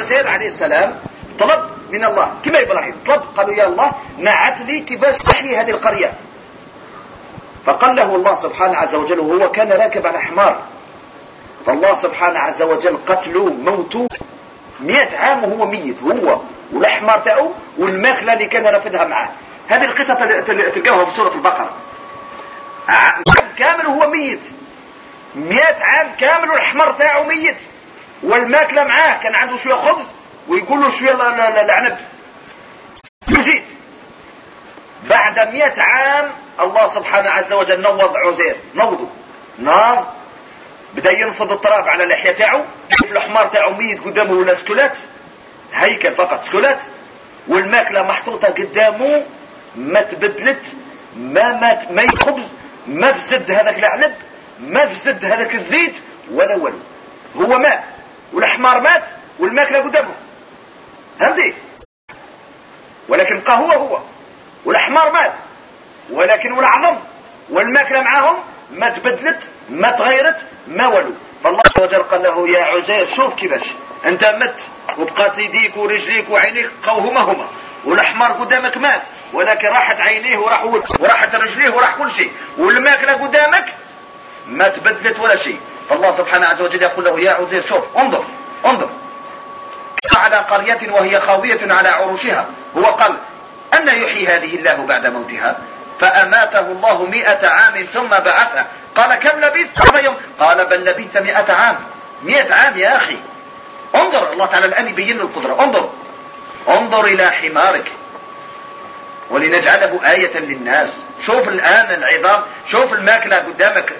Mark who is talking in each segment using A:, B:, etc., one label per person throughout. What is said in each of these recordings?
A: عزير عليه السلام طلب من الله كما إبراهيم طلب، قالوا يا الله نعت لي كيفاش تحيي هذه القرية. فقال له الله سبحانه عز وجل وهو كان راكب على حمار، فالله سبحانه عز وجل قتلوا موتوا 100 عام وهو ميت، هو والحمار تاعو والماكلة اللي كان رافدها معاه. هذه القصة تلقاوها في سورة البقرة. عام كامل وهو ميت، 100 عام كامل والحمار تاعو ميت والماكلة معاه، كان عنده شوية خبز ويقول له شوية العنب يزيد. بعد 100 عام الله سبحانه عز وجل نوض عزير، ناض بدا ينفض التراب على اللحية تاعو، الحمار تاعو ميت قدامه ولا سكولات، هيكل فقط سكولات، والماكلة محطوطة قدامه ما تبدلت، ما مات، ما خبز، ما فسد هذاك العنب، ما فسد هذاك الزيت ولا ولو. هو مات والحمار مات والماكلة قدامه، فهمتي؟ ولكن بقى هو والحمار مات، ولكن والعظم والماكلة معاهم ما تبدلت، ما تغيرت، ما ولو. فالله عز وجل قال له يا عزير شوف كيفاش انت مت وبقات يديك ورجليك وعينيك بقاو هما، والحمار قدامك مات ولكن راحت عينيه وراحت رجليه وراح كل شيء، والماكلة قدامك ما تبدلت ولا شيء. فالله سبحانه عز وجل يقول له يا عزير شوف انظر على قرية وهي خاوية على عروشها. هو قال أن يحيي هذه الله بعد موتها؟ فأماته الله 100 عام ثم بعثه. قال كم لبثت؟ قال يوم. قال بل لبثت 100 عام. 100 عام يا أخي. انظر، الله تعالى الآن يبين القدرة. انظر إلى حمارك ولنجعله آية للناس. شوف الآن العظام، شوف الماكلة قدامك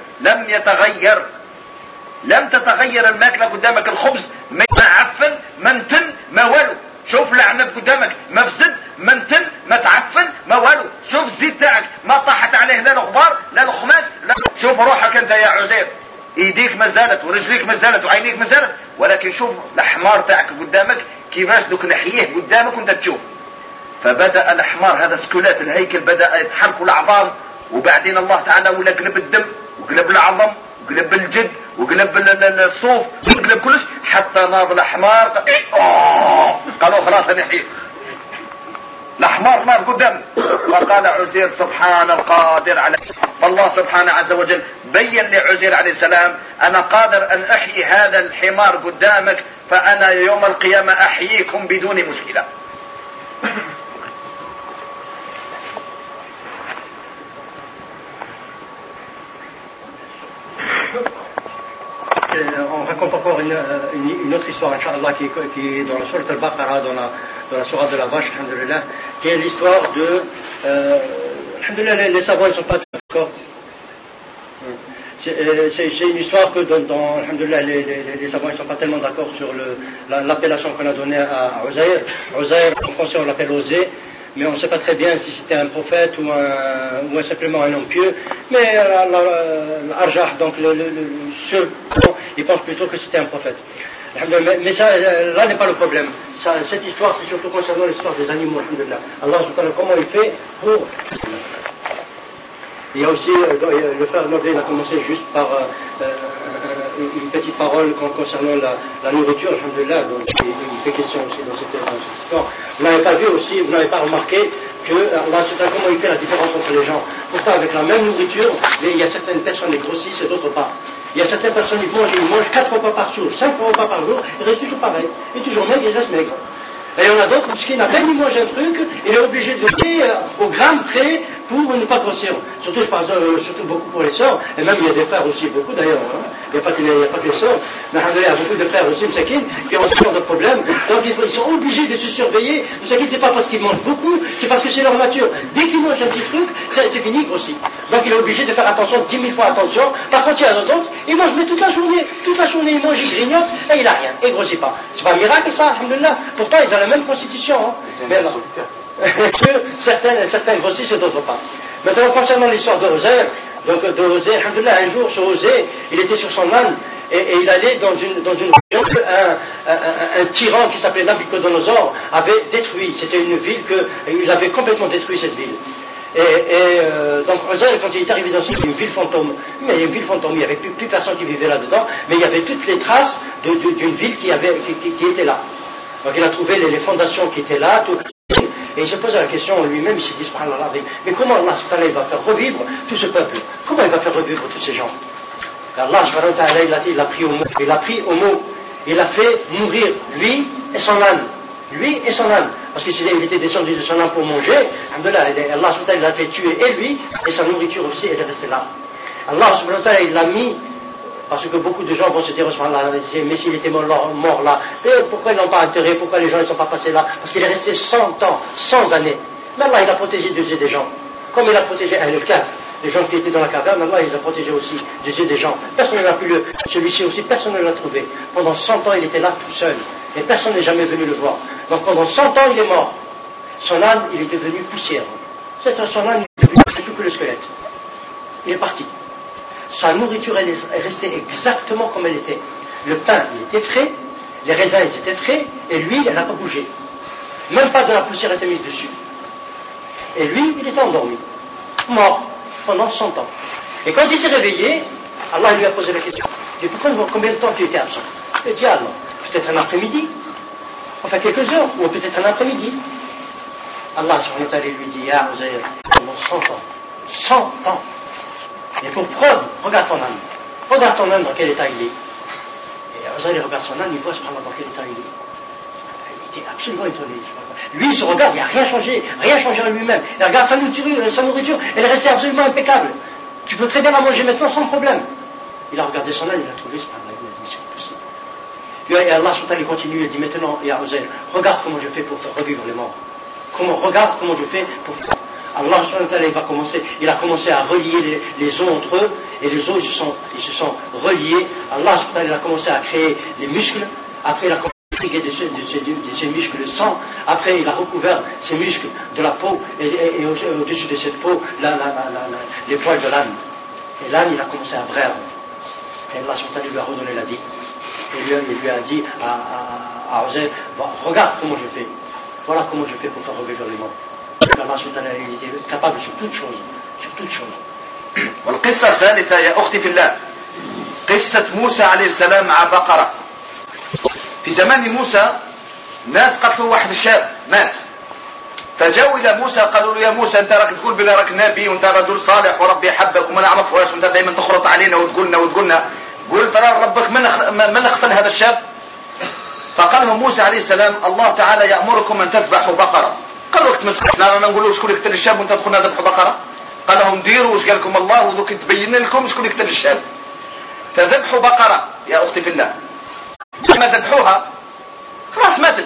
A: لم تتغير الماكلة قدامك، الخبز ما عفن ما نتن ما والو. شوف العنب قدامك ما فسد ما نتن ما تعفن ما والو. شوف الزيت تاعك ما طاحت عليه لا الغبار لا الخماج لا. شوف روحك انت يا عزير، ايديك ما زالت ورجليك ما زالت وعينيك ما زالت، ولكن شوف الحمار تاعك قدامك كيفاش دوك نحييه قدامك وانت تشوف. فبدأ الحمار هذا سكولات الهيكل بدأ يتحركوا العظام، وبعدين الله تعالى ولا قلب الدم وقلب العظم وقلب الجد وقلب الصوف وقلب كلش، حتى ناض الحمار قالوا خلاص نحييه. الحمار مات قدام. فقال عزير سبحان القادر على. فالله سبحانه عز وجل بين لعزير عليه السلام أنا قادر أن أحيي هذا الحمار قدامك، فأنا يوم القيامة أحييكم بدون مشكلة.
B: On raconte encore une autre histoire, Inch'Allah, qui est dans la Sourate Al-Baqarah, dans la Sourate de la Vache, alhamdulillah, qui est l'histoire de... alhamdulillah, les savants ne sont pas d'accord. C'est une histoire que alhamdulillah, les savants ne sont pas tellement d'accord sur l'appellation qu'on a donnée à Uzair. Uzair, en français, on l'appelle Osée. Mais on ne sait pas très bien si c'était un prophète ou simplement un homme pieux. Mais l'Arjah, donc il pense plutôt que c'était un prophète. Mais ça, là n'est pas le problème. Cette histoire, c'est surtout concernant l'histoire des animaux. Allah, comment il fait pour... Il y a aussi, le frère Nordé, il a commencé juste par une petite parole concernant la nourriture, alhamdulillah, donc il fait question aussi dans cette histoire. Vous n'avez pas vu aussi, vous n'avez pas remarqué que Allah, comment il fait la différence entre les gens. Pourtant, avec la même nourriture, il y a certaines personnes qui grossissent et d'autres pas. Il y a certaines personnes qui mangent 4 repas par jour, 5 repas par jour, ils restent toujours pareil. Et toujours maigre, ils restent maigres. Et il y en a d'autres qui n'a même mangé un truc, il est obligé de payer au gramme près pour ne pas grossir. Surtout beaucoup pour les sœurs, et même il y a des frères aussi, beaucoup d'ailleurs. Hein. Il n'y a pas que les sœurs, mais il y a beaucoup de frères aussi, qui ont ce genre de problème. Donc ils sont obligés de se surveiller. C'est pas parce qu'ils mangent beaucoup, c'est parce que c'est leur nature. Dès qu'ils mangent un petit truc, c'est fini grossi. Donc il est obligé de faire attention, 10 000 fois attention. Par contre, il y a d'autres, ils mangent mais toute la journée ils mangent, ils grignotent, et il n'a rien, et il grossit pas. C'est pas un miracle ça, alhamdulillah. Pourtant ils ont la même constitution. Hein. Mais alors, que certains grossissent et d'autres pas. Maintenant, concernant l'histoire de Uzair, donc de Osée, alhamdulillah, un jour sur Osée, il était sur son âne et il allait dans une région qu'un tyran qui s'appelait Nabuchodonosor avait détruit. C'était une ville il avait complètement détruit cette ville. Donc Uzair, quand il est arrivé dans une ville fantôme, mais une ville fantôme, il n'y avait plus personne qui vivait là-dedans, mais il y avait toutes les traces d'une ville qui était là. Donc il a trouvé les fondations qui étaient là, tout, et il se pose la question lui-même, il s'est dit, subhanallah, mais comment Allah subhanahu wa ta'ala va faire revivre tout ce peuple? Comment il va faire revivre tous ces gens? Et Allah subhanahu wa ta'ala, il a pris au mot, il a fait mourir lui et son âne. Lui et son âne. Parce qu'il était descendu de son âne pour manger. Alhamdulillah, Allah subhanahu wa ta'ala l'a fait tuer et lui, et sa nourriture aussi, elle est restée là. Allah subhanahu wa ta'ala, il l'a mis, parce que beaucoup de gens vont se dire, mais s'il était mort là, et pourquoi ils n'ont pas enterré, pourquoi les gens ne sont pas passés là? Parce qu'il est resté 100 ans, 100 années. Mais Allah, il a protégé Dieu des gens. Comme il a protégé Ahl-Kahf, les gens qui étaient dans la caverne, Allah, il les a protégés aussi des des gens. Personne ne l'a pu celui-ci aussi, personne ne l'a trouvé. Pendant 100 ans, il était là tout seul. Et personne n'est jamais venu le voir. Donc pendant 100 ans, il est mort. Son âne, il est devenu poussière. Son âne, il est devenu plus que le squelette. Il est parti. Sa nourriture, elle est restée exactement comme elle était. Le pain, il était frais, les raisins, ils étaient frais, et l'huile, elle n'a pas bougé. Même pas de la poussière était mise dessus. Et lui, il était endormi, mort, pendant 100 ans. Et quand il s'est réveillé, Allah lui a posé la question. Il dit, combien de temps tu étais absent? Il dit, Allah, peut-être un après-midi, enfin quelques heures, ou peut-être un après-midi. Allah subhanahu wa ta'ala lui dit, Ya Uzair, pendant 100 ans. 100 ans. Et pour preuve, regarde ton âne. Regarde ton âne dans quel état il est. Et Uzair regarde son âne, il voit subhanallah dans quel état il est. Il était absolument étonné. Lui, il se regarde, il n'a rien changé en lui-même. Il regarde sa nourriture, elle est restée absolument impeccable. Tu peux très bien la manger maintenant sans problème. Il a regardé son âne, il a trouvé, subhanallah, il a dit, c'est possible. Et Allah subhanahu wa ta'ala continue, il dit maintenant, Ya Uzair, regarde comment je fais pour faire revivre les morts. Regarde comment je fais pour faire. Allah subhanahu wa ta'ala, il a commencé à relier les os entre eux, et les os ils se sont reliés. Allah subhanahu wa ta'ala, il a commencé à créer les muscles, après il a commencé à créer de ces muscles le sang, après il a recouvert ces muscles de la peau, et au-dessus de cette peau, les poils de l'âne. Et l'âne, il a commencé à braire. Et Allah subhanahu wa ta'ala lui a redonné la vie. Et il lui a dit à Uzair, regarde comment je fais. Voilà comment je fais pour faire revivre les morts. Allah subhanahu wa ta'ala, il était capable sur toutes choses.
A: والقصة الثالثة يا أختي في الله قصة موسى عليه السلام مع بقرة. في زمان موسى ناس قتلوا واحد الشاب مات، فجاءوا إلى موسى قالوا له يا موسى أنت راك تقول بلا راك نبي وأنت رجل صالح وربي يحبك وما نعرفهاش وأنت دائما تخرط علينا وتقولنا قول ترى ربك من قتل هذا الشاب؟ فقال لهم موسى عليه السلام الله تعالى يأمركم أن تذبحوا بقرة. قالوا وقت مسكنا رانا نقولوا شكون يقتل الشاب وانت تدخلنا ذبحوا بقرة؟ قال لهم ديروا واش قال لكم الله وذوك تبين لكم شكون يقتل الشاب. فذبحوا بقرة يا أختي في الله. لما ذبحوها خلاص ماتت.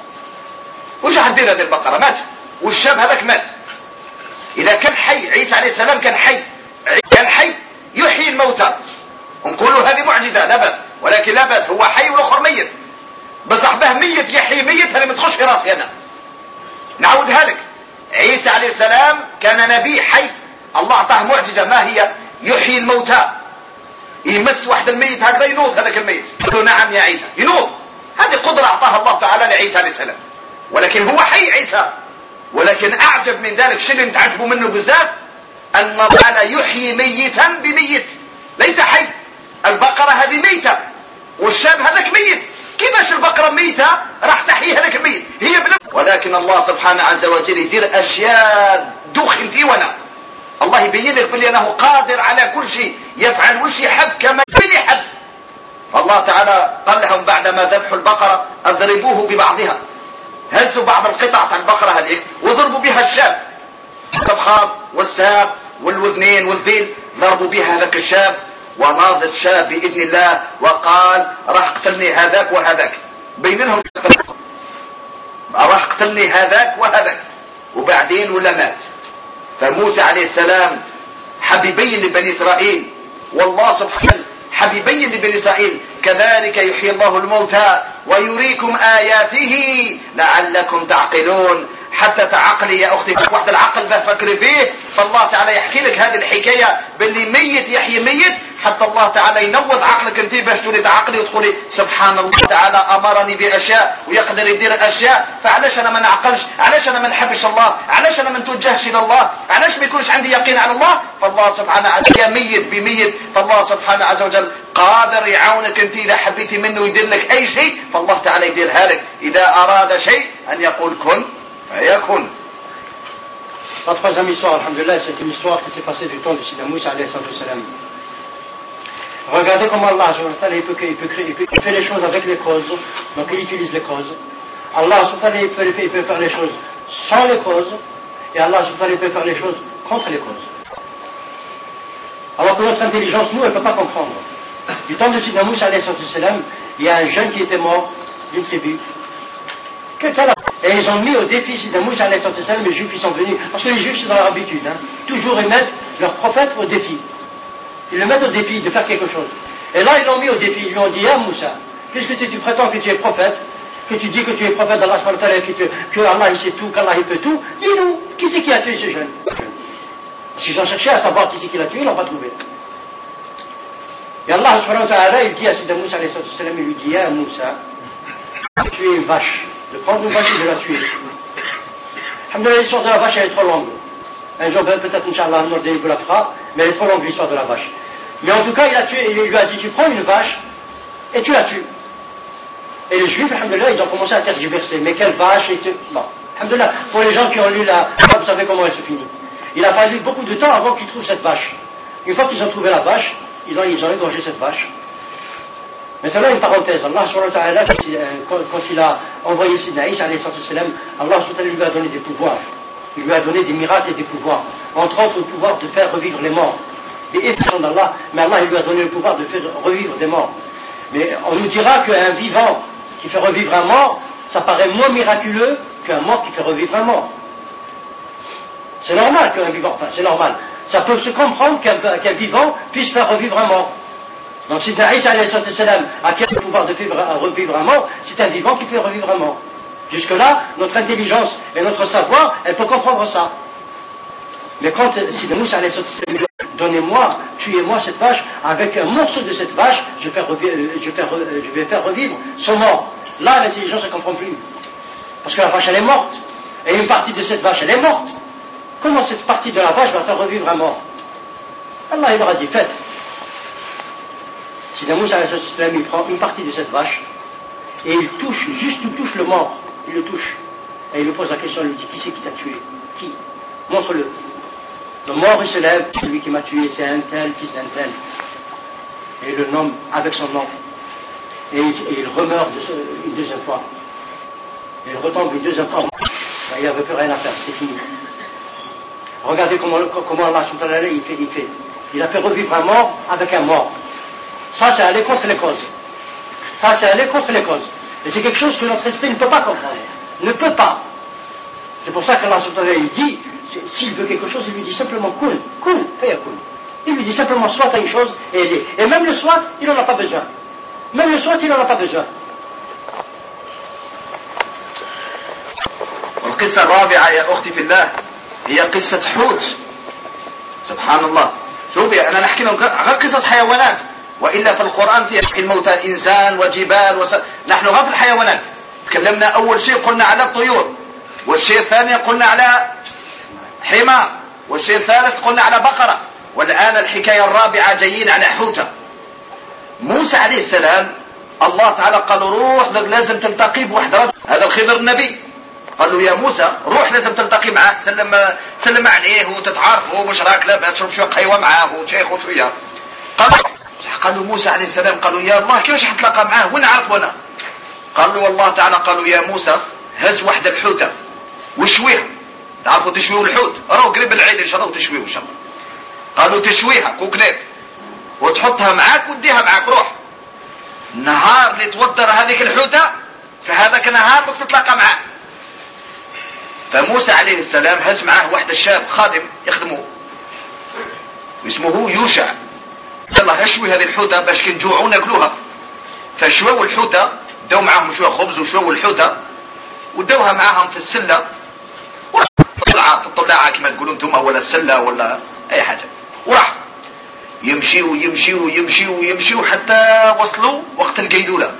A: وش حدير هذه البقرة؟ ماتت والشاب هذاك مات. إذا كان حي عيسى عليه السلام كان حي يحيي الموتى ونقولوا هذه معجزة لا بأس، ولكن لا بأس هو حي والآخر ميت. بصح به ميت يحيي ميت هذا ما تخش في راسي أنا. نعودها لك. عيسى عليه السلام كان نبي حي، الله أعطاه معجزة ما هي؟ يحيي الموتى. يمس واحد الميت هكذا ينوض هذاك الميت. قالوا نعم يا عيسى ينوض. هذه قدرة أعطاها الله تعالى لعيسى عليه السلام، ولكن هو حي عيسى. ولكن أعجب من ذلك الشيء اللي نتعجبوا منه بزاف أن الله تعالى يحيي ميتا بميت، ليس حي. البقرة هذه ميتة والشاب هذاك ميت، كيفاش البقرة ميتة راح تحيي هذاك الميت؟ هي ولكن الله سبحانه عز وجل يدير أشياء دوخ انتي وانا. الله يبين لك بلي أنه قادر على كل شيء، يفعل وش يحب كما يحب. فالله تعالى قال لهم بعدما ذبحوا البقرة اضربوه ببعضها، هزوا بعض القطع تاع البقرة هذيك وضربوا بها الشاب، الطبخات والساق والوذنين والذيل، ضربوا بها هذاك الشاب وناض الشاب بإذن الله وقال راح قتلني هذاك وهذاك. بين لهم راح قتلني هذاك وهذاك، وبعدين ولا مات. فموسى عليه السلام حب يبين لبني إسرائيل، والله سبحانه حب يبين لبني إسرائيل كذلك يحيي الله الموتى ويريكم آياته لعلكم تعقلون. حتى تعقلي يا أختي واحد العقل فكري فيه. فالله تعالى يحكي لك هذه الحكاية باللي ميت يحيي ميت حتى الله تعالى ينوض عقلك انت باش تولي تعقلي وتقولي سبحان الله تعالى أمرني بأشياء ويقدر يدير أشياء، فعلاش أنا ما نعقلش؟ علاش أنا ما نحبش الله؟ علاش أنا ما نتوجهش إلى الله؟ علاش ما يكونش عندي يقين على الله؟ فالله سبحانه عز وجل ميت بميت. فالله سبحانه عز وجل قادر يعاونك انت اذا حبيتي منه يدير لك اي شيء، فالله تعالى يديرها لك. اذا اراد شيء ان يقول كن فيكن.
B: La troisième histoire, alhamdoulilah, c'est une histoire qui s'est passée du temps de Sidna Moussa alayhi salam. Regardez comment Allah il fait les choses avec les causes, donc il utilise les causes. Allah il peut faire les choses sans les causes, et Allah il peut faire les choses contre les causes. Alors que notre intelligence, nous, elle ne peut pas comprendre. Du temps de Sidna Moussa alayhi salam, il y a un jeune qui était mort d'une tribu. Et ils ont mis au défi Sidna Moussa alayhi salam, les juifs ils sont venus, parce que les juifs c'est dans leur habitude, toujours ils mettent leur prophète au défi. Ils le mettent au défi de faire quelque chose. Et là ils l'ont mis au défi, ils lui ont dit, ah Moussa, puisque tu prétends que tu es prophète, que tu dis que tu es prophète d'Allah, que Allah il sait tout, qu'Allah il peut tout, dis-nous, qui c'est qui a tué ce jeune? Parce qu'ils ont cherché à savoir qui c'est qui l'a tué, ils l'ont pas trouvé. Et Allah subhanahu wa ta'ala, il dit à Sidna Moussa alayhi salam, il lui dit, ah Moussa, tu es une vache. De prendre une vache et de la tuer. Alhamdoulilah, l'histoire de la vache elle est trop longue. Un jour peut-être Inch'Allah il vous la fera, mais elle est trop longue l'histoire de la vache. Mais en tout cas il a tué, il lui a dit tu prends une vache et tu la tues. Et les juifs, alhamdoulilah, ils ont commencé à tergiverser. Mais quelle vache et bon. Alhamdoulilah, pour les gens qui ont lu la vous savez comment elle se finit. Il a fallu beaucoup de temps avant qu'ils trouvent cette vache. Une fois qu'ils ont trouvé la vache, ils ont égorgé cette vache. Maintenant, une parenthèse, Allah subhanahu wa ta'ala, quand il a envoyé Sidna Isa alayhi salam, Allah subhanahu wa ta'ala lui a donné des pouvoirs. Il lui a donné des miracles et des pouvoirs. Entre autres, le pouvoir de faire revivre les morts. Et effectivement d'Allah, mais Allah il lui a donné le pouvoir de faire revivre des morts. Mais on nous dira qu'un vivant qui fait revivre un mort, ça paraît moins miraculeux qu'un mort qui fait revivre un mort. C'est normal qu'un vivant, enfin c'est normal. Ça peut se comprendre qu'un vivant puisse faire revivre un mort. Donc Sidna Isa alayhi salam a quel pouvoir de revivre un mort, c'est un vivant qui fait revivre un mort. Jusque-là, notre intelligence et notre savoir, elle peut comprendre ça. Mais quand Sidna Moussa alayhi salam dit donnez-moi, tuez-moi cette vache, avec un morceau de cette vache, je vais faire revivre son mort. Là, l'intelligence ne comprend plus. Parce que la vache elle est morte. Et une partie de cette vache elle est morte. Comment cette partie de la vache va faire revivre un mort? Allah il leur a dit faites. Sidna Moussa il prend une partie de cette vache et il touche, juste il touche le mort, il le touche et il lui pose la question, il lui dit qui c'est qui t'a tué? Qui? Montre-le. Le mort il se lève, celui qui m'a tué c'est un tel, fils d'un tel, et il le nomme avec son nom et il remeurt une deuxième fois et il retombe une deuxième fois, il n'avait plus rien à faire, c'est fini. Regardez comment Allah il fait, il a fait revivre un mort avec un mort. Ça, c'est aller contre les causes. Ça, c'est aller contre les causes. Et c'est quelque chose que notre esprit ne peut pas comprendre. Ne peut pas. C'est pour ça qu'Allah il dit, s'il veut quelque chose, il lui dit simplement kun, fais kun. Il lui dit simplement soit à une chose et elle est. Et même le soit, il n'en a pas besoin. Même le soit, il n'en a pas besoin.
A: والقصة الرابعة يا أختي في الله هي قصة حوت. سبحان الله. شوفي أنا نحكي لهم غير قصص حيوانات. وإلا في القرآن فيه الموتى الإنسان وجبال نحن غير في الحيوانات. تكلمنا أول شيء قلنا على الطيور، والشيء الثاني قلنا على حمار، والشيء الثالث قلنا على بقرة، والآن الحكاية الرابعة جايين على حوتة. موسى عليه السلام الله تعالى قال روح لازم تلتقي بواحد رجل، هذا الخضر النبي، قال له يا موسى روح لازم تلتقي معه، تسلم عليه وتتعارفوا واش راك لاباس، تشرب شويه قهوه معاه وتشيخوا شويه. قالوا موسى عليه السلام قالوا يا الله كيفاش حتلاقى معاه وين عرفوا انا؟ قال له والله تعالى قالوا يا موسى هز واحد الحوته وشويها، تعرفوا تشويوا الحوت راهو قريب العيد ان شاء الله وتشويوا ان شاء الله. قالوا تشويها كوكليت وتحطها معاك وديها معاك روح. النهار اللي توتر هذيك الحوته فهذاك نهار دوك تتلاقى معاه. فموسى عليه السلام هز معاه واحد الشاب خادم يخدمه اسمه يوشع، يلا اشوي هذه الحوته باش كي نجوعوا ناكلوها. فشووا الحوته، داو معاهم شويه خبز وشووا الحوته وداوها معاهم في السله في الطبلاعه كما تقولون انتم، ولا السله ولا اي حاجه، وراح يمشيوا حتى وصلوا وقت القيلوله.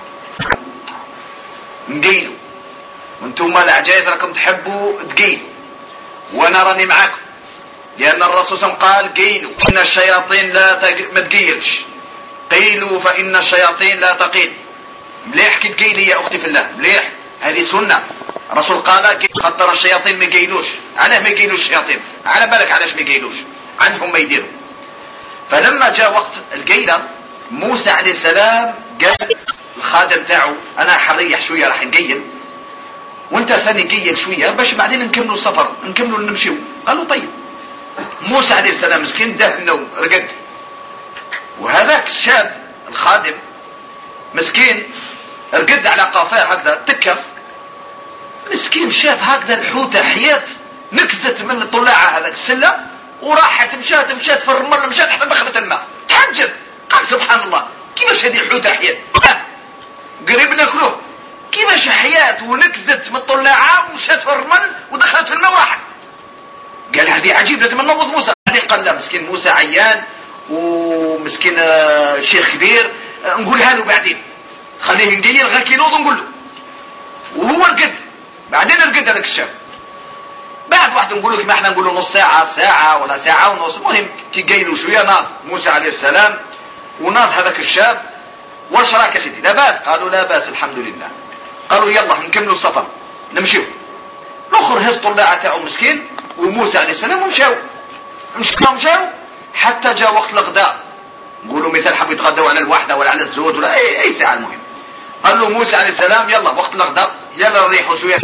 A: نقيلوا وانتم العجائز راكم تحبوا تقيلوا وانا راني لأن الرسول صلى الله عليه وسلم قال قيلوا إن الشياطين ما تقيلش، قيلوا فإن الشياطين لا تقيل. مليح كي تقيلي يا أختي في الله، مليح، هذه سنة. الرسول قال خطر الشياطين ما يقيلوش. علاه ما يقيلوش الشياطين؟ على بالك علاش ما يقيلوش؟ عندهم ما يديروا. فلما جاء وقت القيلة موسى عليه السلام قال الخادم تاعه انا حريح شوية راح نقيل وانت ثاني قيل شوية باش بعدين نكملوا السفر نكملوا نمشيو. قالوا طيب. موسى عليه السلام مسكين ده النوم رقد، وهذاك الشاب الخادم مسكين رقد على قافاه هكذا تكر، مسكين شاف هكذا الحوتة حياة نكزت من الطلاعة هذاك السلة وراحت مشات في الرمل مشات حتى دخلت الماء. تعجب قال سبحان الله كيفاش هذه الحوتة حياة قريب ناكلوه، كيفاش حياة ونكزت من الطلاعة ومشات في الرمل ودخلت في الماء وراحت. قال هذه عجيب لازم ننوض موسى. قال لا مسكين موسى عيان ومسكين شيخ كبير نقولها له بعدين خليه نقيل غير كي نوض نقول له. وهو رقد بعدين رقد هذاك الشاب. بعد واحد نقول لك ما احنا نقول له نص ساعة ولا ساعة ونص. المهم كي قايلوا شوية ناض موسى عليه السلام وناض هذاك الشاب. واش راك يا سيدي لا باس؟ قالوا لا باس الحمد لله. قالوا يلا نكملوا السفر نمشيو. الاخر هز طلاعة تاعو مسكين وموسى عليه السلام ومشاو حتى جاء وقت الغداء. نقولوا مثال حبوا يتغدوا على الواحدة ولا على الزوج ولا اي ساعة. المهم قال له موسى عليه السلام يلا وقت الغداء يلا نريحوا شوية.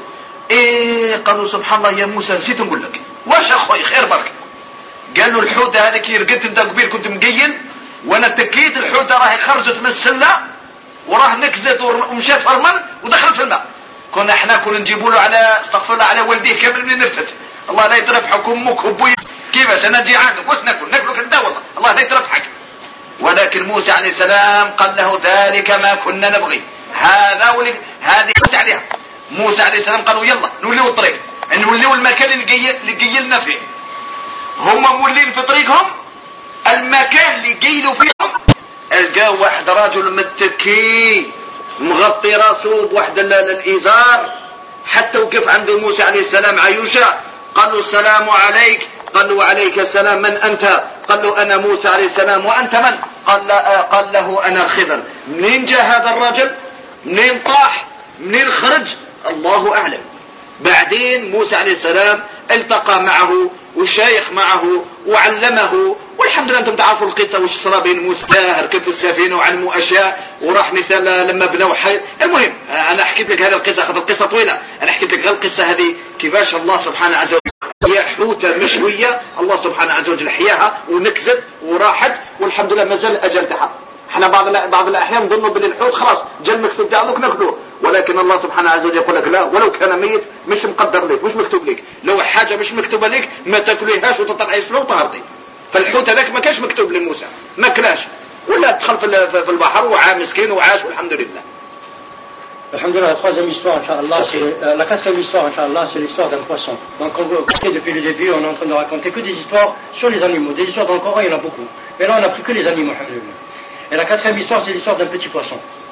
A: قالوا سبحان الله يا موسى نسيت نقول لك. واش اخوي خير برك؟ قال له الحوتة هذيك رقدت انت قبيل كنت مقيل وانا تكيت الحوتة راهي خرجت من السلة وراه نكزت ومشات في الرمل ودخلت في الماء. كنا احنا كنا نجيبوا له على استغفر الله على والديه كامل من نرفت. الله لا يتربحك امك وابوي كيفاش انا جيعان واش ناكل كذا والله الله لا يتربحك. ولكن موسى عليه السلام قال له ذلك ما كنا نبغي هذه موسى عليها. موسى عليه السلام قالوا يلا نوليو الطريق نوليو المكان اللي قيلنا فيه. هم مولين في طريقهم المكان اللي قيلوا فيهم القاو واحد رجل متكي مغطي راسه بواحد الازار حتى وقف عند موسى عليه السلام عيوشة. قالوا السلام عليك. قالوا وعليك السلام من أنت؟ قالوا أنا موسى عليه السلام. وأنت من؟ قال له أنا الخضر. منين جاء هذا الرجل؟ منين طاح؟ منين خرج؟ الله أعلم. بعدين موسى عليه السلام التقى معه والشيخ معه وعلمه. والحمد لله انتم تعرفوا القصة وش صار بين موسى ركبت السفينة وعلموا أشياء وراح مثال لما بنوا حي. المهم أنا حكيت لك هذه القصة أخذت القصة طويلة. أنا حكيت لك القصة هذه كيفاش الله سبحانه عز وجل هي حوتة مشوية الله سبحانه عز وجل حياها ونكزت وراحت والحمد لله ما زال الأجل تاعها. احنا بعض الأحيان نظنوا بأن الحوت خلاص جا المكتوب تاعك ناكلوه، ولكن الله سبحانه عز وجل يقول لك لا ولو كان ميت مش مقدر لك مش مكتوب لك. لو حاجة مش مكتوبة لك ما تاكليهاش وتطلعي سلو وطهرتي. فالحوت هذاك ما كانش مكتوب لموسى ما كلاش ولا دخل في البحر وعاش مسكين وعاش والحمد لله.
B: Alhamdulillah, la troisième histoire, Inch'Allah, la quatrième histoire, Inch'Allah, c'est l'histoire d'un poisson. Donc, depuis le début, on est en train de raconter que des histoires sur les animaux. Des histoires dans le Coran, il y en a beaucoup. Mais là, on n'a pris que les animaux, Alhamdulillah. Et la quatrième histoire, c'est l'histoire d'un petit poisson.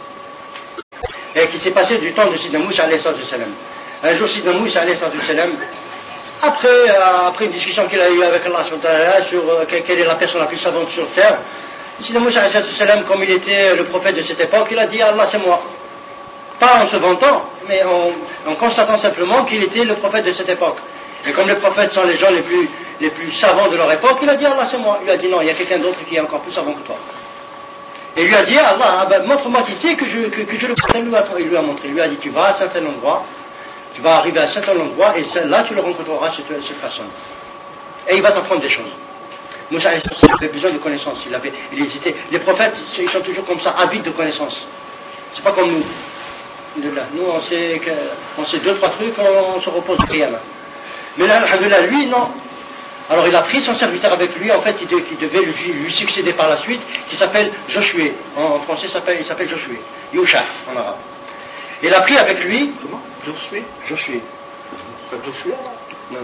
B: Et qui s'est passé du temps de Sidna Moussa, alayhi salam. Un jour, Sidna Moussa, alayhi salam, après une discussion qu'il a eue avec Allah sur quelle est la personne la plus savante sur terre, Sidna Moussa, alayhi salam, comme il était le prophète de cette époque, il a dit Allah, c'est moi. Pas en se vantant, mais en constatant simplement qu'il était le prophète de cette époque. Et comme les prophètes sont les gens les plus savants de leur époque, il a dit Allah c'est moi. Il lui a dit non, il y a quelqu'un d'autre qui est encore plus savant que toi. Et il lui a dit Allah, montre-moi qui c'est que je le connais. Il lui a montré. Il lui a dit tu vas à un certain endroit, tu vas arriver à un certain endroit et là tu le rencontreras cette personne. Et il va t'apprendre des choses. Moussa avait besoin de connaissances. Il hésitait. Les prophètes, ils sont toujours comme ça, avides de connaissances. C'est pas comme nous. Nous, on sait 2-3 trucs, on se repose de rien. Mais là, alhamdoulilah, lui, non. Alors, il a pris son serviteur avec lui, en fait, qui devait lui succéder par la suite, qui s'appelle Josué. En français, il s'appelle Josué. Yosha, en arabe. Il a pris avec lui... Comment? Josué.
A: Pas Josué,
B: non.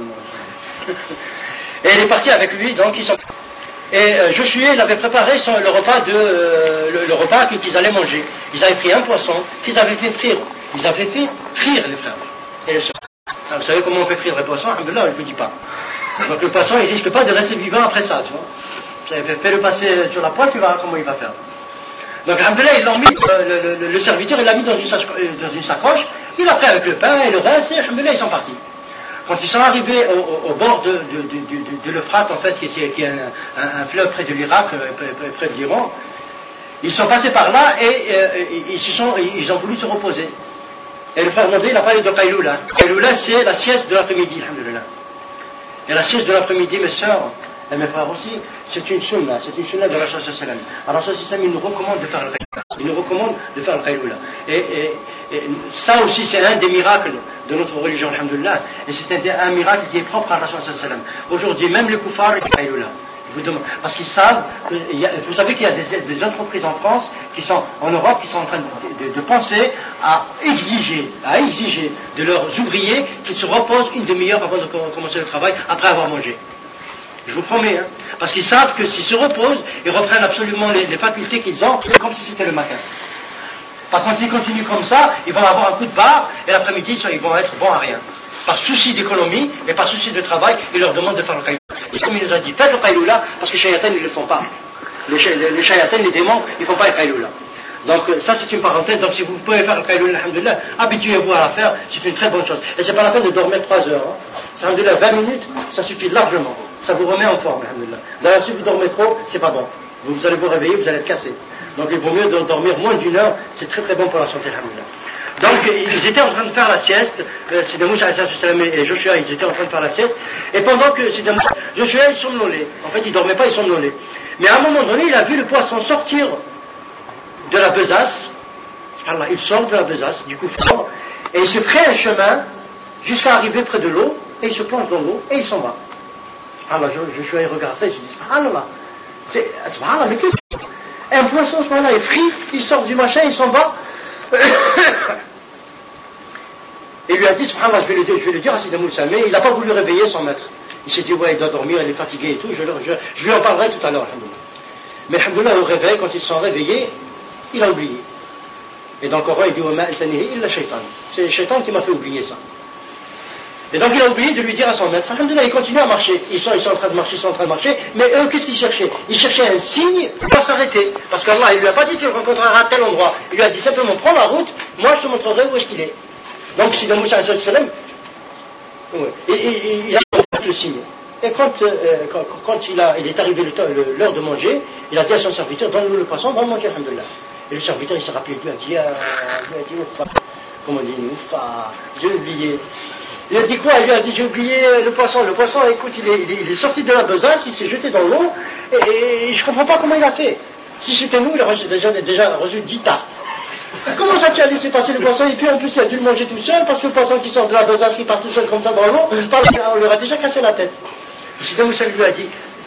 B: Et il est parti avec lui, donc, Et Josué, il avait préparé le repas qu'ils allaient manger. Ils avaient pris un poisson qu'ils avaient fait frire. Ils avaient fait frire les frères. Et les soeurs. Alors, vous savez comment on fait frire les poissons? Alhamdoulilah, je ne vous dis pas. Donc le poisson, il risque pas de rester vivant après ça, tu vois. Fais-le passer sur la poêle, tu verras comment il va faire. Donc, alhamdoulilah, ils l'ont mis, le serviteur, il l'a mis dans une sacoche, il a pris avec le pain et le reste, et alhamdoulilah, ils sont partis. Quand ils sont arrivés au bord de l'Euphrate, en fait, qui est un fleuve près de l'Irak, près de l'Iran, ils sont passés par là et ils ont voulu se reposer. Et le frère Mondé, il a parlé de Qayloula. Qayloula, c'est la sieste de l'après-midi, alhamdoulilah. Et la sieste de l'après-midi, mes sœurs, et mes frères aussi, c'est une sunna de Rasul sallam. Alors Rasul sallam, il nous recommande de faire le Qayloula. Il nous recommande de faire le Qayloula. Et ça aussi, c'est un des miracles de notre religion, alhamdoulilah. Et c'est un miracle qui est propre à Rasul sallam. Aujourd'hui, même les koufars, ils font Qayloula. Parce qu'ils savent vous savez qu'il y a des entreprises en France en Europe qui sont en train de penser à exiger de leurs ouvriers qu'ils se reposent une demi-heure avant de commencer le travail après avoir mangé. Je vous promets, hein, parce qu'ils savent que s'ils se reposent, ils reprennent absolument les facultés qu'ils ont comme si c'était le matin. Par contre, s'ils continuent comme ça, ils vont avoir un coup de barre et l'après-midi, ils vont être bons à rien. Par souci d'économie et par souci de travail, il leur demande de faire le Qayloula. Et comme il nous a dit, faites le Qayloula, parce que les shayatans, ils ne le font pas. Les shayatans, les démons, ils ne font pas le Qayloula. Donc ça c'est une parenthèse, donc si vous pouvez faire le Qayloula, alhamdoulilah, habituez-vous à la faire, c'est une très bonne chose. Et c'est pas la peine de dormir 3 heures. Hein. Alhamdoulilah, 20 minutes, ça suffit largement. Ça vous remet en forme, alhamdoulilah. D'ailleurs, si vous dormez trop, c'est pas bon. Vous allez vous réveiller, vous allez être cassé. Donc il vaut mieux dormir moins d'1 heure, c'est très très bon pour la santé, alhamdoulilah. Donc ils étaient en train de faire la sieste, Sidna Moussa et Joshua, ils étaient en train de faire la sieste, et pendant que Sidna Moussa, Joshua, il somnolait. En fait, il dormait pas, il somnolait. Mais à un moment donné, il a vu le poisson sortir de la besace. Allah, il sort de la besace, du coup fort, et il se ferait un chemin jusqu'à arriver près de l'eau, et il se plonge dans l'eau, et il s'en va. Allah, Joshua, il regarde ça, il se dit, subhanallah, subhanallah, mais qu'est-ce que c'est? Un poisson, subhanallah, est frit, il sort du machin, il s'en va. Et il lui a dit, subhanallah, je vais le dire à Sidna Moussa, mais il n'a pas voulu réveiller son maître. Il s'est dit, ouais, il doit dormir, il est fatigué et tout, je lui en parlerai tout à l'heure, alhamdoulilah. Mais alhamdoulilah, au réveil, quand ils se sont réveillés, il a oublié. Et dans le Coran, il dit, il a shaitan. C'est le shaitan qui m'a fait oublier ça. Et donc il a oublié de lui dire à son maître, alhamdoulilah, il continue à marcher. Ils sont en train de marcher, mais eux, qu'est-ce qu'ils cherchaient? Ils cherchaient un signe pour s'arrêter. Parce qu'Allah, il lui a pas dit, tu le rencontreras à tel endroit. Il lui a dit simplement, prends la route, moi je te montrerai où est-ce qu'il est. Donc, Sidna Moussa alayhi salam, il a fait le signe. Et quand il est arrivé l'heure de manger, il a dit à son serviteur, donne-nous le poisson, on va manger, alhamdoulilah. Et le serviteur, il s'est rappelé, il lui a dit, comment on dit, j'ai oublié. Il a dit quoi? Il lui a dit, j'ai oublié le poisson. Le poisson, écoute, il est sorti de la besace, il s'est jeté dans l'eau, et je comprends pas comment il a fait. Si c'était nous, il aurait déjà reçu 10 tartes. Comment ça tu as laissé passer le poisson et puis en plus il a dû le manger tout seul parce que le poisson qui sort de la besace qui part tout seul comme ça dans l'eau, on lui aurait déjà cassé la tête. Sidna Moussa lui a dit,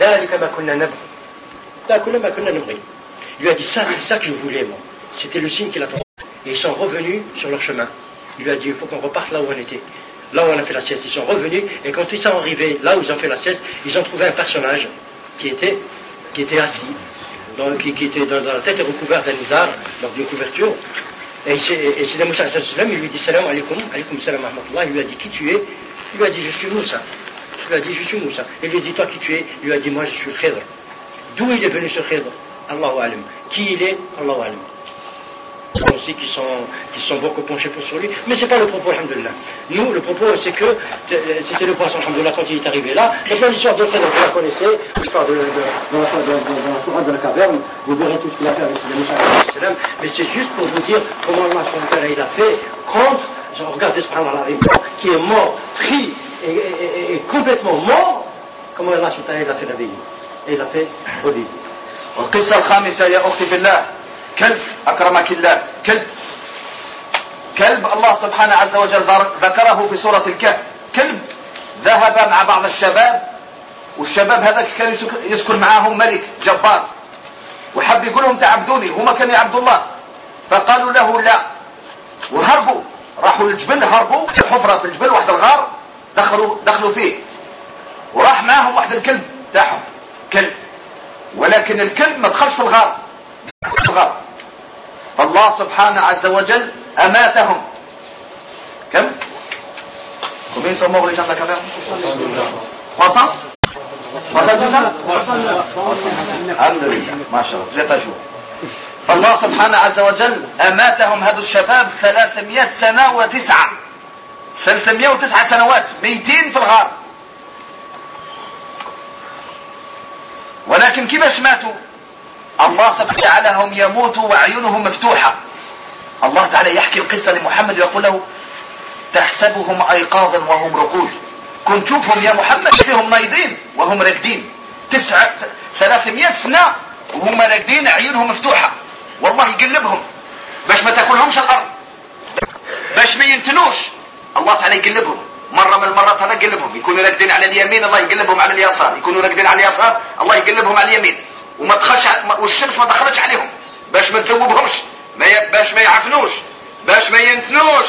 B: il lui a dit, ça c'est ça que je voulais moi. C'était le signe qu'il attendait. Et ils sont revenus sur leur chemin. Il lui a dit, il faut qu'on reparte là où on était. Là où on a fait la sieste. Ils sont revenus et quand ils sont arrivés là où ils ont fait la sieste, ils ont trouvé un personnage qui était assis. Donc, qui était dans la tête recouverte d'un izar, donc d'une couverture, et Sidna Moussa il lui dit salam alaikum salam wa rahmatullah, il lui a dit qui tu es, il lui a dit je suis Moussa, il lui a dit je suis Moussa, il lui a dit toi qui tu es, il lui a dit moi je suis Khidr. D'où il est venu ce Khidr? Allahu alam. Qui il est? Allahu alam. Aussi qui sont beaucoup penchés sur lui, mais c'est pas le propos, alhamdoulilah. Nous, le propos, c'est que c'était le poisson, alhamdoulilah, quand il est arrivé là. Maintenant, l'histoire de Khidr, vous la connaissez, l'histoire dans la sourate de la caverne, vous verrez tout ce qu'il a fait avec Sidna Moussa, mais c'est juste pour vous dire comment Allah il a fait contre, regardez subhanallah, qui est mort, pris et complètement mort, comment Allah il a fait réveiller, et il a fait revivre.
A: والقصة الخامسة يا أختي في الله كلب أكرمك الله كلب الله سبحانه عز وجل ذكره في سورة الكهف كلب ذهب مع بعض الشباب والشباب هذاك كان يسكن معاهم ملك جبار وحب يقول لهم تعبدوني هما كانوا يعبدوا الله فقالوا له لا وهربوا راحوا للجبل هربوا في حفرة في الجبل واحد الغار دخلوا فيه وراح معاهم واحد الكلب تاعهم كلب ولكن الكلب ما دخلش في الغار فالله سبحانه عز وجل أماتهم كم؟ combien sont morts les gens de la caverne? 300 300 Alhamdulillah, mashallah, vous êtes à jour الله سبحانه عز وجل أماتهم هذا الشباب 300 سنة وتسعة 309 سنوات 200 في الغار. ولكن كيفاش ماتوا؟ الله سبحانه جعلهم يموتوا وعيونهم مفتوحة. الله تعالى يحكي القصة لمحمد ويقول له تحسبهم أيقاظا وهم رقود. كنت تشوفهم يا محمد فيهم نايضين وهم راقدين 300 سنة وهم راقدين عيونهم مفتوحة. والله يقلبهم باش ما تاكلهمش الأرض، باش ما ينتنوش. الله تعالى يقلبهم مرة من المرات، هذا يقلبهم يكونوا راقدين على اليمين الله يقلبهم على اليسار، يكونوا راقدين على اليسار الله يقلبهم على اليمين، وما تخش والشمس ما دخلتش عليهم باش ما تذوبهمش، باش ما يعفنوش، باش ما ينتنوش.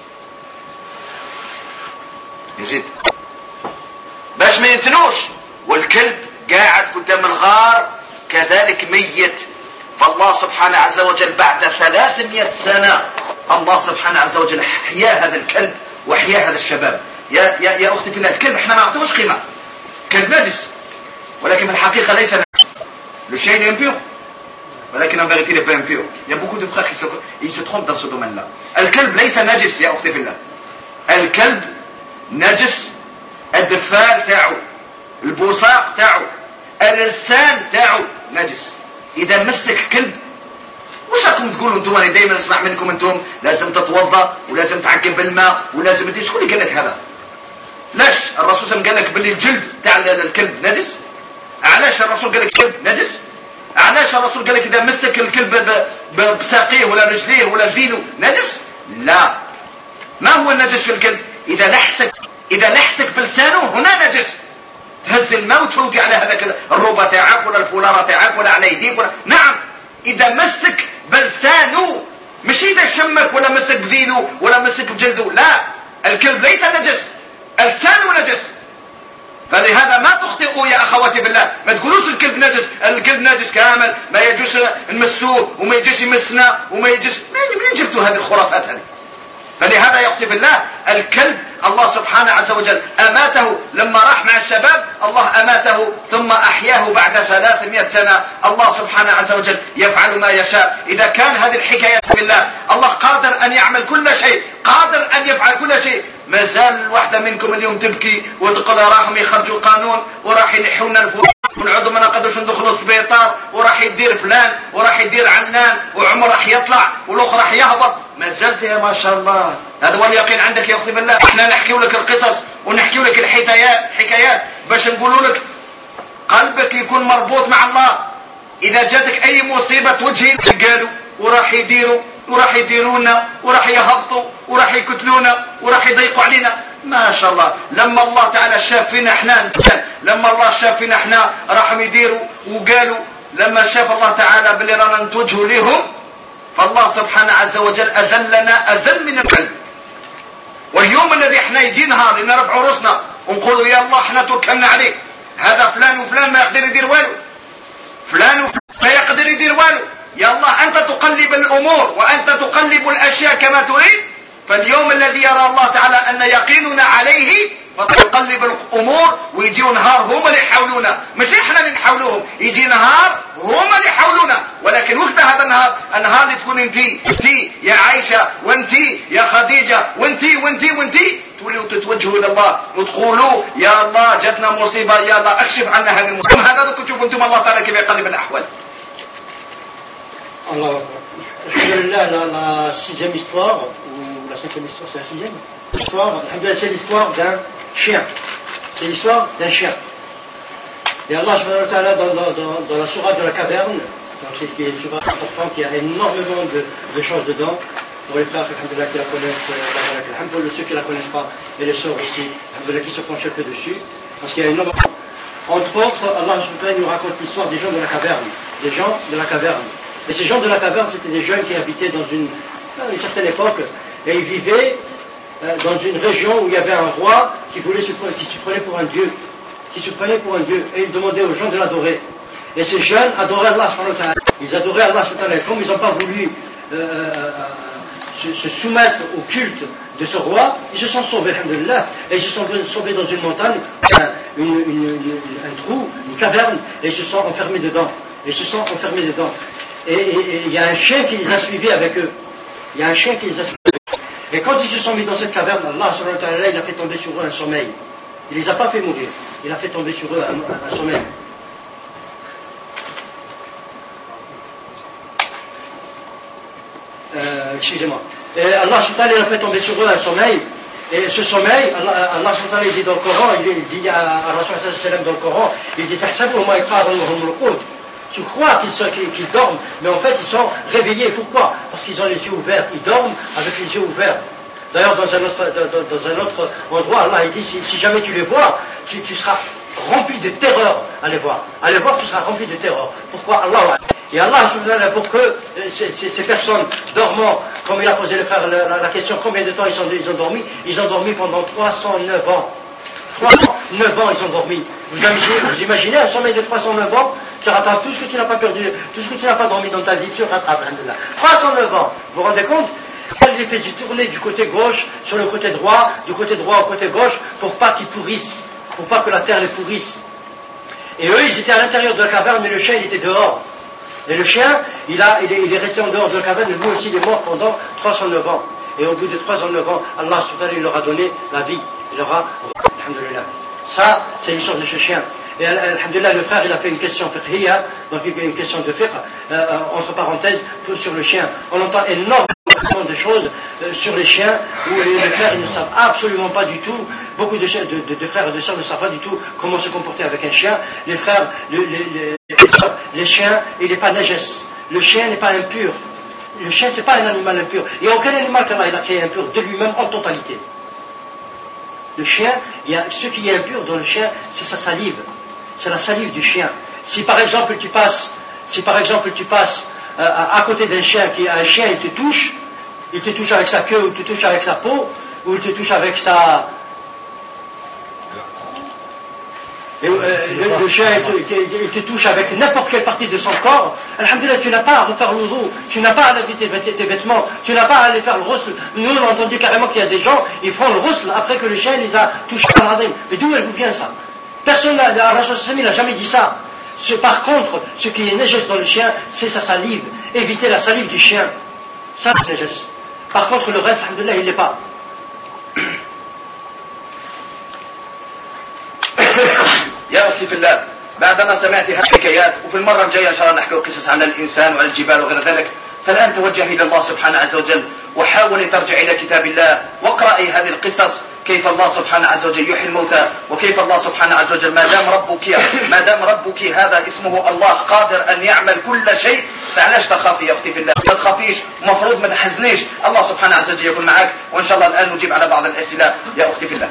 A: يزيد باش ما ينتنوش. والكلب قاعد قدام الغار كذلك ميت. فالله سبحانه عز وجل بعد 300 سنة الله سبحانه عز وجل احيا هذا الكلب واحيا هذا الشباب. يا اختي في الله، الكلب احنا ما نعطوش قيمة، كلب نجس، ولكن في الحقيقة ليس نجس. Le chien il est impur, ولكن en vérité il n'est pas impur. Il y a beaucoup de frères qui se trompent dans ce domaine-là. الكلب ليس نجس يا اختي في الله. الكلب نجس، الدفال تاعو، البوصاق تاعو، اللسان تاعو نجس. اذا مسك كلب واش راكم تقولوا انتم؟ انا دائما اسمع منكم انتم لازم تتوضا ولازم تعقم بالماء ولازم تدير. شكون اللي قال لك هذا؟ لاش الرسول صلى الله عليه وسلم قال لك باللي الجلد تاع الكلب نجس؟ علاش الرسول قال لك الكلب نجس؟ علاش الرسول قال لك اذا مسك الكلب بساقيه ولا رجليه ولا فينو نجس؟ لا، ما هو النجس في الكلب؟ اذا لحسك بلسانه هنا نجس. تهز الماء وتفوتي على هذاك الروبه تاعك ولا الفولاره تاعك ولا على يديك ولا. نعم، اذا مسك بلسانه، مش اذا شمك ولا مسك بذيله ولا مسك بجلده. لا، الكلب ليس نجس، لسانه نجس. فلهذا ما تخطئوا يا اخواتي بالله، ما تقولوش الكلب نجس. الكلب نجس كامل، ما يجوش نمسوه وما يجيش يمسنا وما يجيش. منين جبتوا هذه الخرافات هذه؟ فلهذا يا اختي بالله الكلب الله سبحانه عز وجل اماته لما راح مع الشباب. الله اماته ثم احياه بعد 300 سنة. الله سبحانه عز وجل يفعل ما يشاء. اذا كان هذه الحكاية بالله الله قادر ان يعمل كل شيء، قادر ان يفعل كل شيء. ما زال واحدة منكم اليوم تبكي وتقول راهم يخرجوا قانون وراح ينحونا الفلوس ونعودوا ما نقدرش ندخلوا السبيطار، وراح يدير فلان وراح يدير علان، وعمر راح يطلع والاخر راح يهبط. ما زلت يا ما شاء الله. هذا هو اليقين عندك يا اختي بالله. احنا نحكي لك القصص ونحكي لك الحكايات باش نقولوا لك قلبك يكون مربوط مع الله. اذا جاتك اي مصيبة توجهي قالوا وراح يديروا وراح يديرونا وراح يهبطوا وراح يقتلونا وراح يضيقوا علينا. ما شاء الله لما الله تعالى شاف فينا احنا، لما الله شاف فينا احنا راحوا يديروا وقالوا. لما شاف الله تعالى باللي رانا نتوجهوا لهم فالله سبحانه عز وجل اذلنا اذل من القلب. واليوم الذي احنا يجي نهار نرفع راسنا ونقولوا يا الله احنا توكلنا عليك، هذا فلان وفلان ما يقدر يدير والو، فلان وفلان ما يقدر يدير والو. يا الله أنت تقلب الأمور وأنت تقلب الأشياء كما تريد. فاليوم الذي يرى الله تعالى أن يقيننا عليه فتقلب الأمور ويجي نهار هم اللي يحاولونا، مش إحنا اللي نحاولوهم. يجي نهار هم اللي يحاولونا، ولكن وقت هذا النهار اللي تكون انتي يا عائشة وانتي يا خديجة وانتي تولوا تتوجهوا إلى الله وتقولوا يا الله جاتنا مصيبة، يا الله اكشف عنا هذه المصيبة. هذا كنت تشوفوا انتم الله تعالى كيف يقلب الأحوال.
B: Alors, la sixième histoire, ou la cinquième histoire, c'est la sixième histoire, c'est l'histoire d'un chien. C'est l'histoire d'un chien. Et Allah, dans la sourate de la caverne, qui est une sourate importante, il y a énormément de choses dedans. Pour les frères qui la connaissent, pour ceux qui ne la connaissent pas, et les sœurs aussi, qui se penchent un peu dessus, parce qu'il y a énormément. Entre autres, Allah nous raconte l'histoire des gens de la caverne. Des gens de la caverne. Et ces gens de la caverne, c'était des jeunes qui habitaient dans une certaine époque, et ils vivaient dans une région où il y avait un roi qui se prenait pour un dieu, et il demandait aux gens de l'adorer. Et ces jeunes adoraient Allah, ils adoraient Allah, comme ils n'ont pas voulu se soumettre au culte de ce roi, ils se sont sauvés, alhamdulillah, et ils se sont sauvés dans une montagne, un trou, une caverne, et ils se sont enfermés dedans. Et il y a un chien qui les a suivis avec eux. Il y a un chien qui les a suivis avec eux. Et quand ils se sont mis dans cette caverne, Allah subhanahu wa ta'ala, il a fait tomber sur eux un sommeil. Il les a pas fait mourir. Il a fait tomber sur eux un sommeil. Excusez-moi. Et Allah subhanahu wa ta'ala, il a fait tomber sur eux un sommeil. Et ce sommeil, Allah subhanahu wa ta'ala, il dit dans le Coran, il dit à Rasul sallam dans le Coran, il dit tu crois qu'ils dorment, mais en fait ils sont réveillés. Pourquoi? Parce qu'ils ont les yeux ouverts. Ils dorment avec les yeux ouverts. D'ailleurs, dans un autre endroit, Allah il dit si jamais tu les vois, tu seras rempli de terreur à les voir. À les voir, tu seras rempli de terreur. Pourquoi? Allah. Et Allah, pour que ces personnes dormant, comme il a posé le frère la question, combien de temps ils ont dormi? Ils ont dormi pendant 309 ans. 309 ans ils ont dormi. Vous imaginez un sommeil de 309 ans? Tu rattrapes tout ce que tu n'as pas perdu, tout ce que tu n'as pas dormi dans ta vie, tu rattrapes. 309 ans. Vous vous rendez compte? Il les fait tourner du côté gauche sur le côté droit, du côté droit au côté gauche, pour pas qu'ils pourrissent, pour pas que la terre les pourrisse. Et eux, ils étaient à l'intérieur de la caverne, mais le chien, il était dehors. Et le chien, il est resté en dehors de la caverne, et lui aussi, il est mort pendant 309 ans. Et au bout de 309 ans, Allah subhanahu wa ta'ala, il leur a donné la vie. Il leur a... Alhamdulillah. Ça, c'est l'histoire de ce chien. Et alhamdulillah, le frère, il a fait une question fiqhiyya, donc une question de fiqh, entre parenthèses, tout sur le chien. On entend énormément de choses sur les chiens, où les frères, ils ne savent absolument pas du tout, beaucoup de frères et de sœurs ne savent pas du tout comment se comporter avec un chien. Les frères, les chiens, il n'est pas najas. Le chien n'est pas impur. Le chien, c'est pas un animal impur. Il n'y a aucun animal qu'Allah a créé impur de lui-même en totalité. Le chien, ce qui est impur dans le chien, c'est sa salive. C'est la salive du chien. Si par exemple tu passes à côté d'un chien, un chien il te touche avec sa queue, ou il te touche avec sa peau, ou il te touche avec sa... le chien il te touche avec n'importe quelle partie de son corps, alhamdulillah, tu n'as pas à refaire l'oudou, tu n'as pas à laver tes vêtements, tu n'as pas à aller faire le ghusl. Nous on a entendu carrément qu'il y a des gens, ils font le ghusl après que le chien les a touchés à l'adrim. Mais d'où elle vous vient ça? Personne n'a jamais dit ça. Par contre, ce qui est najas dans le chien, c'est sa salive. Éviter la salive du chien. Ça, c'est najas. Par contre, le reste, alhamdulillah, il n'est pas.
A: يا أختي في الله، بعدما سمعت هذه الحكايات وفي المرة الجاية إن شاء الله نحكي قصص عن الإنسان وعن الجبال وغير ذلك، فالآن توجهي إلى الله سبحانه عز وجل وحاولي ترجعي إلى كتاب الله واقرأي هذه القصص، كيف الله سبحانه عز وجل يحيي الموتى، وكيف الله سبحانه عز وجل ما دام ربك هذا اسمه الله قادر أن يعمل كل شيء، فعلاش تخافي يا أختي في الله؟ ما تخافيش، مفروض ما تحزنيش، الله سبحانه عز وجل يكون معك، وإن شاء الله الآن نجيب على بعض الأسئلة يا أختي في الله.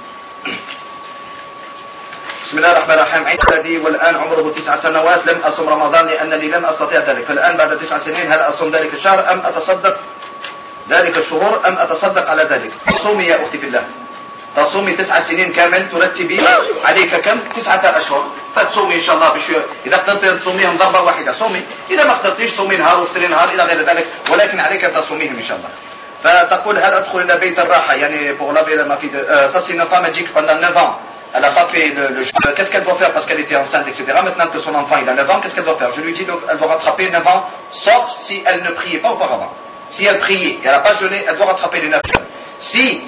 A: بسم الله الرحمن الرحيم. عندي ولدي والآن عمره 9 سنوات، لم أصم رمضان لأنني لم أستطيع ذلك، فالآن بعد 9 سنين هل أصوم ذلك الشهر أم أتصدق ذلك الشهور أم أتصدق على ذلك؟ تصومي يا أختي في الله، تصومي 9 سنين كامل، ترتبي عليك كم؟ 9 أشهر، فتصومي إن شاء الله إذا قدرت تصوميهم ضربة واحدة صومي، إذا ما قدرتيش صومي نهار وافطري نهار إلى غير ذلك، ولكن عليك تصوميهم إن شاء الله. فتقول هل أدخل إلى بيت الراحة، يعني pour laver ma fille ça c'est une femme dit que pendant 9 ans elle n'a pas fait le qu'est-ce qu'elle doit faire parce qu'elle était enceinte, etc. Maintenant que son enfant il a 9 ans, qu'est-ce qu'elle doit faire? Je lui dis donc elle doit rattraper 9 ans, sauf si elle ne priait pas auparavant. Si elle priait et elle n'a pas jeûné, elle doit rattraper les 9 ans. Si